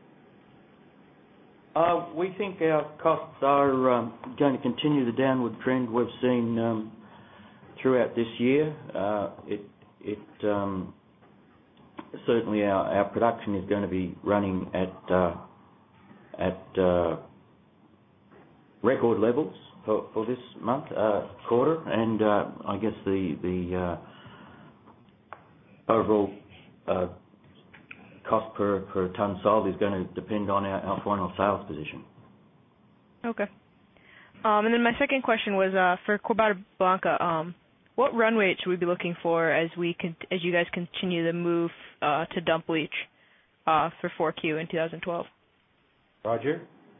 Uh, we think our costs are um, going to continue the downward trend we've seen um, throughout this year. Uh, it, it um, certainly our, our production is going to be running at uh, at uh, record levels for, for this month uh, quarter, and uh, I guess the the uh, overall uh, cost per, per tonne sold is going to depend on our, our final sales position.
Okay. Um, and then my second question was uh, for Quebrada Blanca. Um, what run rate should we be looking for as we con- as you guys continue to move uh, to dump leach uh, for four Q in two thousand twelve?
Roger?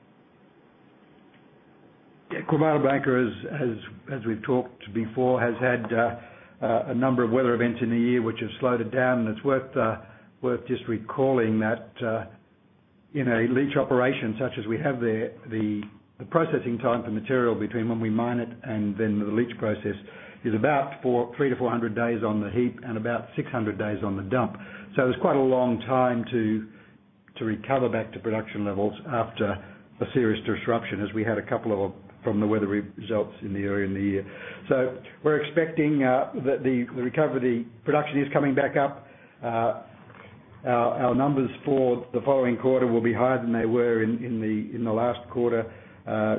Yeah, Quebrada Blanca, as, as, as we've talked before, has had uh, uh, a number of weather events in the year which have slowed it down, and it's worth uh, worth just recalling that uh, in a leach operation such as we have there, the, the processing time for material between when we mine it and then the leach process is about four, three to four hundred days on the heap and about six hundred days on the dump. So it's quite a long time to to recover back to production levels after a serious disruption, as we had a couple of from the weather results in the earlier in the year. So we're expecting uh, that the, the recovery, the production is coming back up. Uh, Our, our numbers for the following quarter will be higher than they were in, in the in the last quarter, uh,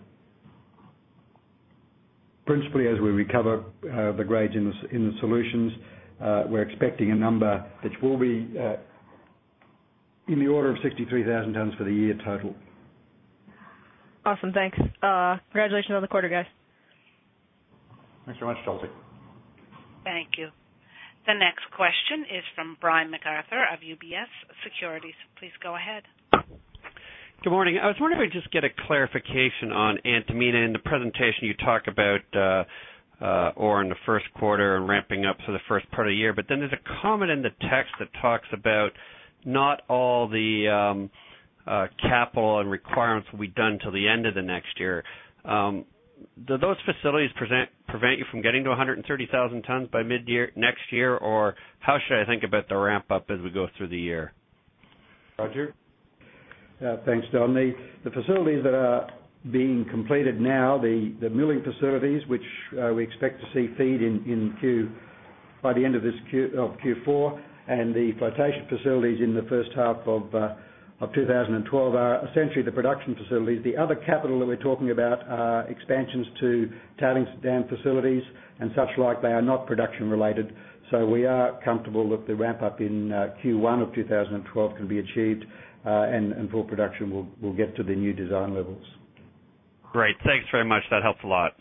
principally as we recover uh, the grades in the in the solutions. Uh, we're expecting a number which will be uh, in the order of sixty-three thousand tonnes for the year total.
Awesome, thanks. Uh, congratulations on the quarter, guys.
Thanks very much, Chelsea.
Thank you. The next question is from Brian MacArthur of U B S Securities. Please go ahead.
Good morning. I was wondering if I could just get a clarification on Antamina. In the presentation, you talk about uh, uh, ore in the first quarter and ramping up for the first part of the year, but then there's a comment in the text that talks about not all the um, uh, capital and requirements will be done till the end of the next year. Um, Do those facilities present, prevent you from getting to one hundred thirty thousand tons by mid-year next year, or how should I think about the ramp-up as we go through the year?
Roger?
Uh, thanks, Don. The, the facilities that are being completed now, the, the milling facilities, which uh, we expect to see feed in, in Q by the end of this Q, of Q four, and the flotation facilities in the first half of uh, of two thousand twelve are essentially the production facilities. The other capital that we're talking about are expansions to tailings dam facilities and such like. They are not production related. So we are comfortable that the ramp up in uh, Q one of two thousand twelve can be achieved uh, and, and full production will, will get to the new design levels.
Great. Thanks very much. That helps a lot.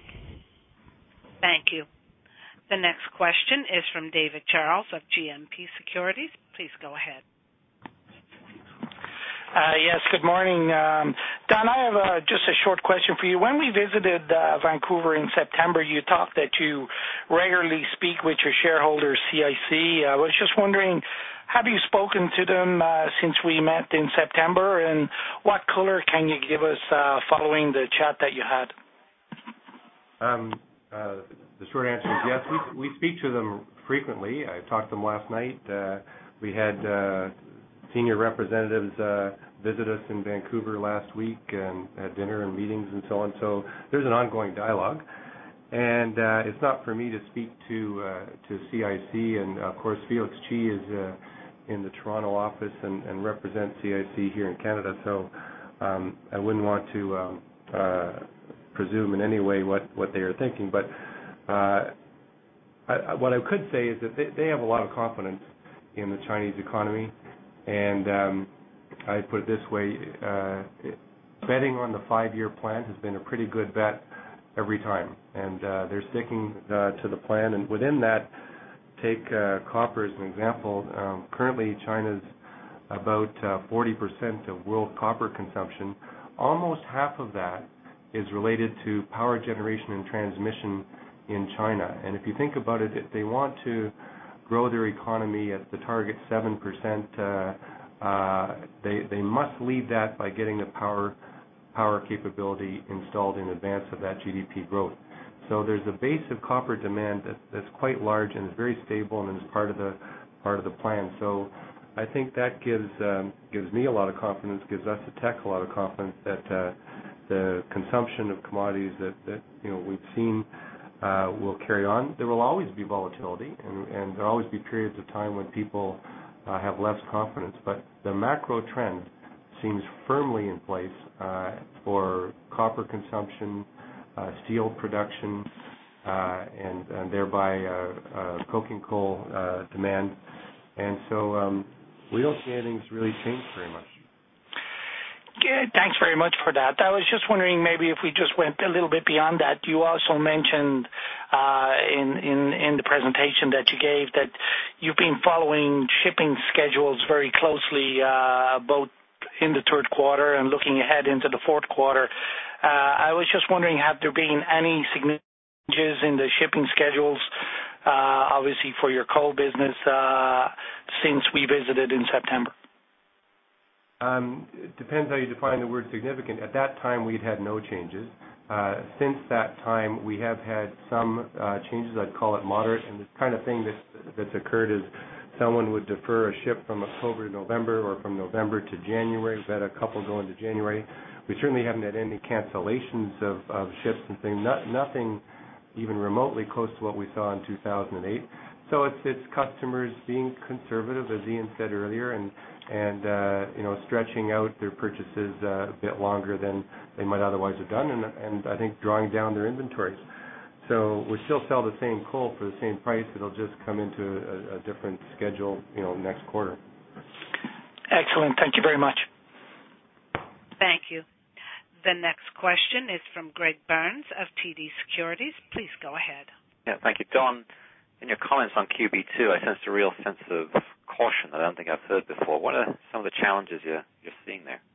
Thank you. The next question is from David Charles of G M P Securities. Please go ahead.
Uh, yes, good morning. Um, Don, I have uh, just a short question for you. When we visited uh, Vancouver in September, you talked that you regularly speak with your shareholders, C I C. I was just wondering, have you spoken to them uh, since we met in September, and what color can you give us uh, following the chat that you had?
Um, uh, the short answer is yes. We, we speak to them frequently. I talked to them last night. Uh, we had uh, senior representatives uh, visit us in Vancouver last week and had dinner and meetings and so on. So there's an ongoing dialogue. And uh, it's not for me to speak to uh, to C I C. And, of course, Felix Chi is uh, in the Toronto office and, and represents C I C here in Canada. So um, I wouldn't want to um, uh, presume in any way what, what they are thinking. But uh, I, what I could say is that they, they have a lot of confidence in the Chinese economy. And um, I put it this way, uh, betting on the five-year plan has been a pretty good bet every time. And uh, they're sticking uh, to the plan. And within that, take uh, copper as an example. Um, currently, China's about uh, forty percent of world copper consumption. Almost half of that is related to power generation and transmission in China. And if you think about it, if they want to grow their economy at the target seven percent, uh, uh, they they must lead that by getting the power power capability installed in advance of that G D P growth. So there's a base of copper demand that, that's quite large and is very stable and is part of the part of the plan. So I think that gives um, gives me a lot of confidence, gives us at Teck a lot of confidence that uh, the consumption of commodities that, that you know we've seen uh, will carry on. There will always be volatility, and, and there will always be periods of time when people uh, have less confidence. But the macro trend seems firmly in place uh, for copper consumption, uh, steel production, uh, and, and thereby uh, uh, coking coal uh, demand. And so um, we don't see anything's really changed very much.
Yeah, thanks very much for that. I was just wondering maybe if we just went a little bit beyond that. You also mentioned uh, in, in, in the presentation that you gave that you've been following shipping schedules very closely, uh, both in the third quarter and looking ahead into the fourth quarter. Uh, I was just wondering, have there been any significant changes in the shipping schedules, uh, obviously for your coal business, uh, since we visited in September?
Um, it depends how you define the word significant. At that time, we'd had no changes. Uh, since that time, we have had some uh, changes. I'd call it moderate, and the kind of thing that, that's occurred is someone would defer a ship from October to November or from November to January. We've had a couple go into January. We certainly haven't had any cancellations of, of ships and things, Not, nothing even remotely close to what we saw in two thousand eight. So it's, it's customers being conservative, as Ian said earlier, and and uh, you know stretching out their purchases uh, a bit longer than they might otherwise have done, and, and I think drawing down their inventories. So we still sell the same coal for the same price. It'll just come into a, a different schedule, you know, next quarter.
Excellent. Thank you very much.
Thank you. The next question is from Greg Burns of T D Securities. Please go ahead.
Yeah, thank you. Don, in your comments on Q B two, I sensed a real sense of caution that I don't think I've heard before. What are some of the challenges you're, you're seeing there?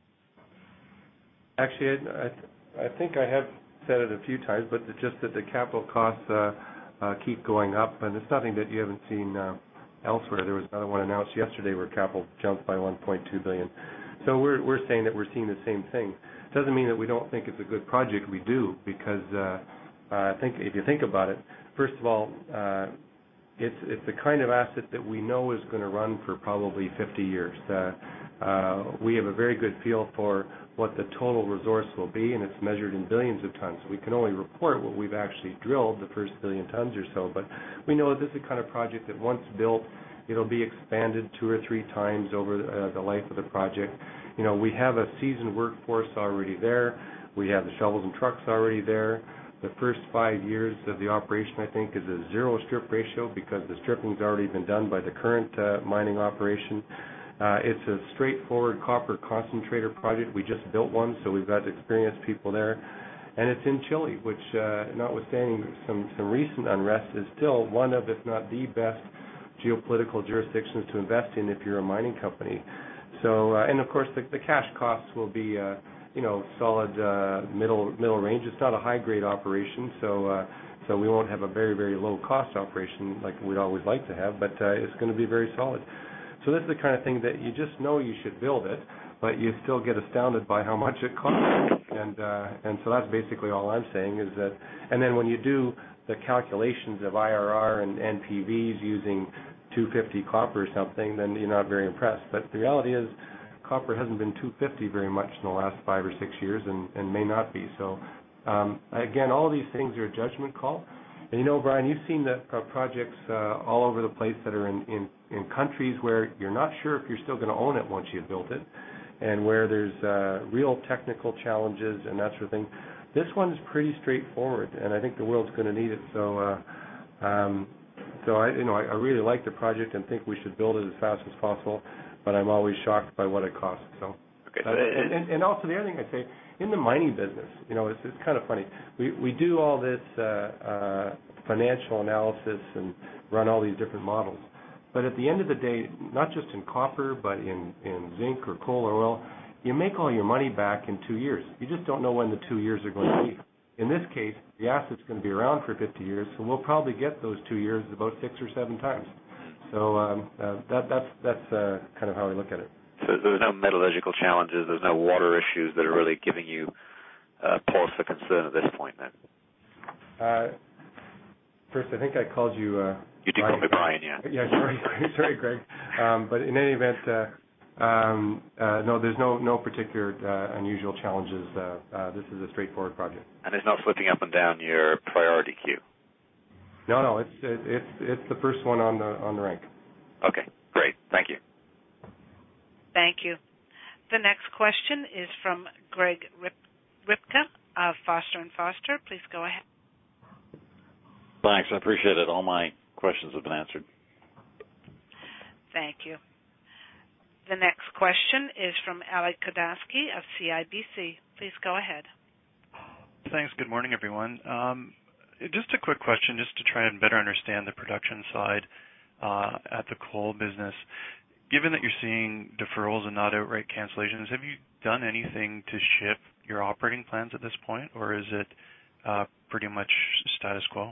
Actually, I, I think I have said it a few times, but it's just that the capital costs uh, uh, keep going up, and it's nothing that you haven't seen uh, elsewhere. There was another one announced yesterday where capital jumped by one point two billion dollars. So we're we're saying that we're seeing the same thing. Doesn't mean that we don't think it's a good project. We do, because uh, I think if you think about it, first of all, uh, it's it's the kind of asset that we know is going to run for probably fifty years. Uh, uh, we have a very good feel for what the total resource will be, and it's measured in billions of tons. We can only report what we've actually drilled, the first billion tons or so, but we know that this is the kind of project that once built, it'll be expanded two or three times over uh, the life of the project. You know, we have a seasoned workforce already there. We have the shovels and trucks already there. The first five years of the operation, I think, is a zero strip ratio because the stripping's already been done by the current uh, mining operation. Uh, it's a straightforward copper concentrator project. We just built one, so we've got experienced people there. And it's in Chile, which, uh, notwithstanding some, some recent unrest, is still one of, if not the best, geopolitical jurisdictions to invest in if you're a mining company. So, uh, and of course, the, the cash costs will be, uh, you know, solid uh, middle middle range. It's not a high grade operation, so uh, so we won't have a very very low cost operation like we'd always like to have, but uh, it's going to be very solid. So this is the kind of thing that you just know you should build it, but you still get astounded by how much it costs. And uh, and so that's basically all I'm saying is that. And then when you do the calculations of I R R and N P Vs using two fifty copper or something, then you're not very impressed. But the reality is, copper hasn't been two fifty very much in the last five or six years, and, and may not be. So, um, again, all these things are a judgment call. And you know, Brian, you've seen the uh, projects uh, all over the place that are in, in, in countries where you're not sure if you're still going to own it once you've built it, and where there's uh, real technical challenges and that sort of thing. This one's pretty straightforward, and I think the world's going to need it. So, uh, um, so I, you know, I, I really like the project and think we should build it as fast as possible. But I'm always shocked by what it costs. So,
okay.
uh, and, and, and also the other thing I say, in the mining business, you know, it's, it's kind of funny. We we do all this uh, uh, financial analysis and run all these different models. But at the end of the day, not just in copper, but in, in zinc or coal or oil, you make all your money back in two years. You just don't know when the two years are going to be. In this case, the asset's going to be around for fifty years, so we'll probably get those two years about six or seven times. So um, uh, that, that's, that's uh, kind of how we look at it.
So there's no metallurgical challenges, there's no water issues that are really giving you uh, pause for concern at this point then?
Uh, first, I think I called you... Uh,
you did
Brian.
call me Brian, yeah.
Yeah, sorry, sorry, Greg. Um, but in any event, uh, um, uh, no, there's no, no particular uh, unusual challenges. Uh, uh, this is a straightforward project.
And it's not slipping up and down your priority queue?
No, no, it's it, it's it's the first one on the on the rank.
Okay, great. Thank you.
Thank you. The next question is from Greg Rip, Ripka of Foster and Foster. Please go ahead.
Thanks. I appreciate it. All my questions have been answered.
Thank you. The next question is from Alec Kodowski of C I B C. Please go ahead.
Thanks. Good morning, everyone. Um, just a quick question, just to try and better understand the production side uh, at the coal business. Given that you're seeing deferrals and not outright cancellations, have you done anything to shift your operating plans at this point, or is it uh, pretty much status quo?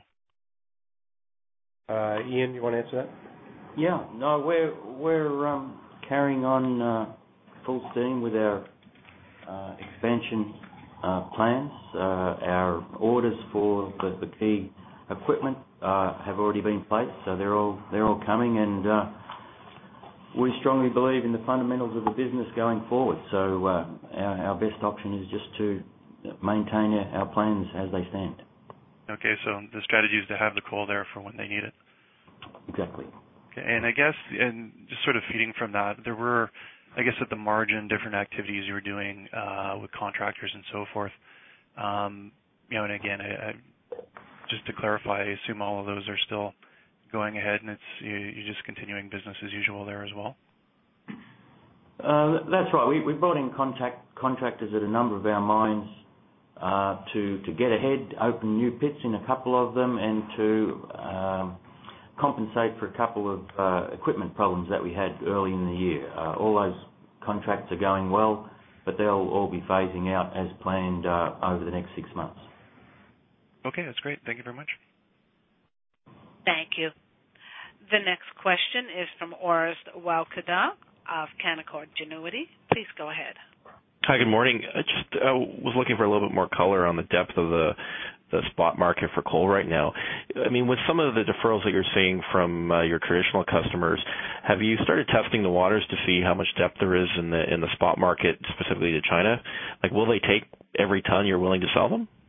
Uh, Ian, you want to answer that?
Yeah, no, we're we're um, carrying on uh, full steam with our uh, expansion uh, plans. Uh, our orders for the, the key equipment uh, have already been placed, so they're all they're all coming, and uh, we strongly believe in the fundamentals of the business going forward. So uh, our, our best option is just to maintain our, our plans as they stand.
Okay, so the strategy is to have the coal there for when they need it.
Exactly.
Okay, and I guess, and just sort of feeding from that, there were, I guess, at the margin, different activities you were doing uh, with contractors and so forth. Um, you know, and again, I, I, just to clarify, I assume all of those are still going ahead, and it's you, you're just continuing business as usual there as well.
Uh, that's right. We, we brought in contact contractors at a number of our mines. Uh, to, to get ahead, open new pits in a couple of them, and to um, compensate for a couple of uh, equipment problems that we had early in the year. Uh, all those contracts are going well, but they'll all be phasing out as planned uh, over the next six months.
Okay, that's great. Thank you very much.
Thank you. The next question is from Orest Wowkodaw of Canaccord Genuity. Please go ahead.
Hi, good morning. I just uh, was looking for a little bit more color on the depth of the the spot market for coal right now. I mean, with some of the deferrals that you're seeing from uh, your traditional customers, have you started testing the waters to see how much depth there is in the in the spot market, specifically to China? Like, will they take every ton you're willing to sell them?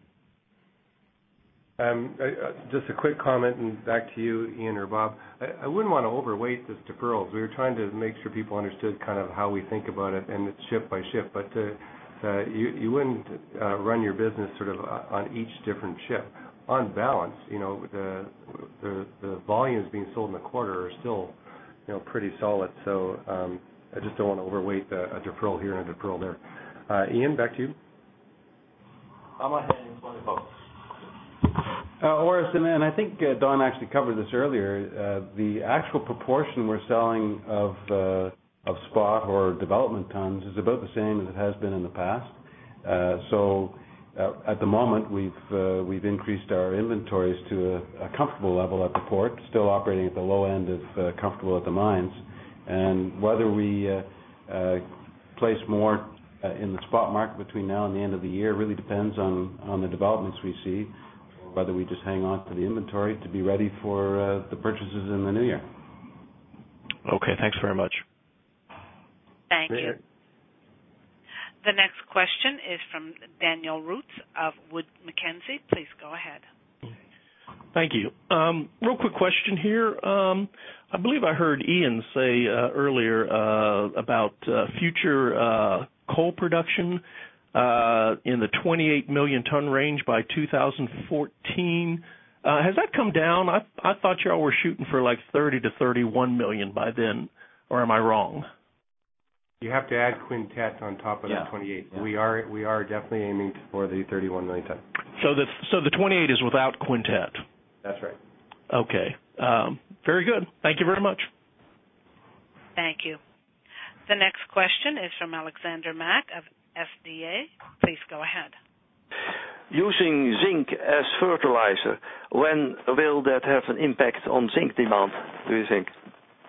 Um, uh, just a quick comment, and back to you, Ian or Bob. I, I wouldn't want to overweight this deferrals. We were trying to make sure people understood kind of how we think about it, and it's ship by ship. But uh, uh, you, you wouldn't uh, run your business sort of on each different ship. On balance, you know, the, the the volumes being sold in the quarter are still, you know, pretty solid. So um, I just don't want to overweight a, a deferral here and a deferral there. Uh, Ian, back to you.
I'm a hand in front of both.
Uh, Orest, and, and I think uh, Don actually covered this earlier. Uh, the actual proportion we're selling of uh, of spot or development tons is about the same as it has been in the past. Uh, so uh, at the moment, we've uh, we've increased our inventories to a, a comfortable level at the port, still operating at the low end of uh, comfortable at the mines. And whether we uh, uh, place more uh, in the spot market between now and the end of the year really depends on on the developments we see. Whether we just hang on to the inventory to be ready for uh, the purchases in the new year.
Okay, thanks very much.
Thank you. The next question is from Daniel Roots of Wood Mackenzie. Please go ahead.
Thank you. Um, real quick question here. Um, I believe I heard Ian say uh, earlier uh, about uh, future uh, coal production Uh, in the twenty-eight million ton range by two thousand fourteen. Uh, has that come down? I, I thought y'all were shooting for like thirty to thirty-one million by then, or am I wrong?
You have to add Quintet on top of
yeah.
that twenty-eight.
Yeah.
We are we are definitely aiming for the thirty-one million ton.
So the so the twenty-eight is without Quintet.
That's right.
Okay. Um, very good. Thank you very much.
Thank you. The next question is from Alexander Mack of S D A. Please go ahead.
Using zinc as fertilizer, when will that have an impact on zinc demand, do you think?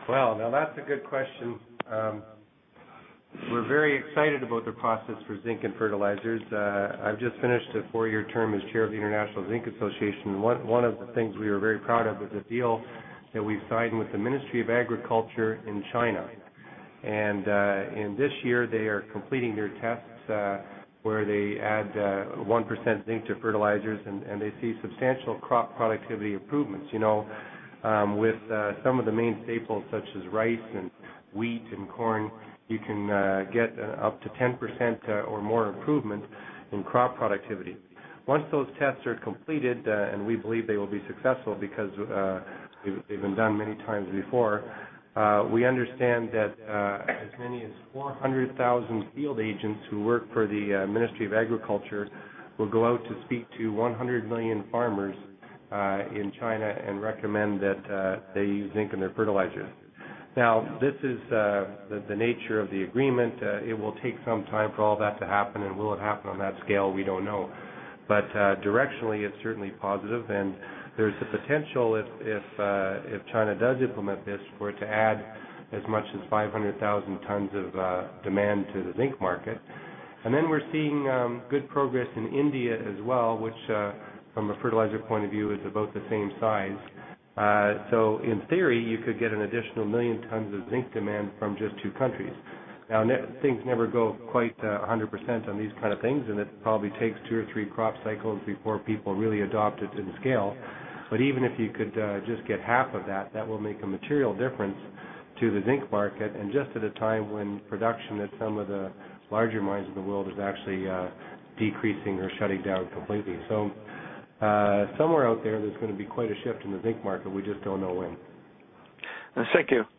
Well, now that's a good question. Um, we're very excited about the process for zinc and fertilizers. Uh, I've just finished a four-year term as chair of the International Zinc Association. One, one of the things we were very proud of is a deal that we've signed with the Ministry of Agriculture in China. And uh, in this year, they are completing their tests uh, where they add uh, one percent zinc to fertilizers, and, and they see substantial crop productivity improvements. You know, um, with uh, some of the main staples such as rice and wheat and corn, you can uh, get uh, up to ten percent uh, or more improvement in crop productivity. Once those tests are completed, uh, and we believe they will be successful because uh, they've, they've been done many times before, Uh, we understand that uh, as many as four hundred thousand field agents who work for the uh, Ministry of Agriculture will go out to speak to one hundred million farmers uh, in China and recommend that uh, they use zinc in their fertilizers. Now, this is uh, the, the nature of the agreement. Uh, it will take some time for all that to happen, and will it happen on that scale? We don't know. But uh, directionally, it's certainly positive, and there's the potential, if if, uh, if China does implement this, for it to add as much as five hundred thousand tons of uh, demand to the zinc market. And then we're seeing um, good progress in India as well, which uh, from a fertilizer point of view is about the same size. Uh, so in theory, you could get an additional million tons of zinc demand from just two countries. Now, ne- things never go quite uh, one hundred percent on these kind of things, and it probably takes two or three crop cycles before people really adopt it in scale. But even if you could uh, just get half of that, that will make a material difference to the zinc market, and just at a time when production at some of the larger mines in the world is actually uh, decreasing or shutting down completely. So uh, somewhere out there, there's going to be quite a shift in the zinc market. We just don't know when.
Thank you.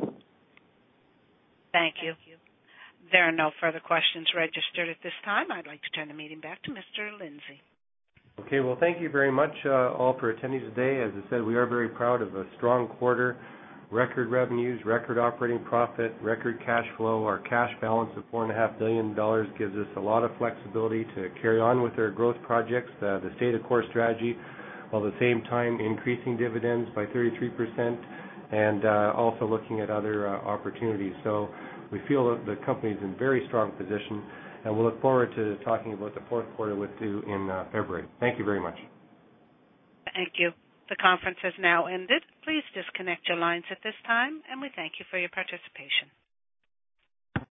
Thank you. There are no further questions registered at this time. I'd like to turn the meeting back to Mister Lindsay.
Okay, well, thank you very much uh, all for attending today. As I said, we are very proud of a strong quarter, record revenues, record operating profit, record cash flow. Our cash balance of four point five billion dollars gives us a lot of flexibility to carry on with our growth projects, uh, the Stay the Course strategy, while at the same time increasing dividends by thirty-three percent and uh, also looking at other uh, opportunities. So we feel that the company is in very strong position, and we'll look forward to talking about the fourth quarter with you in uh, February. Thank you very much.
Thank you. The conference has now ended. Please disconnect your lines at this time, and we thank you for your participation.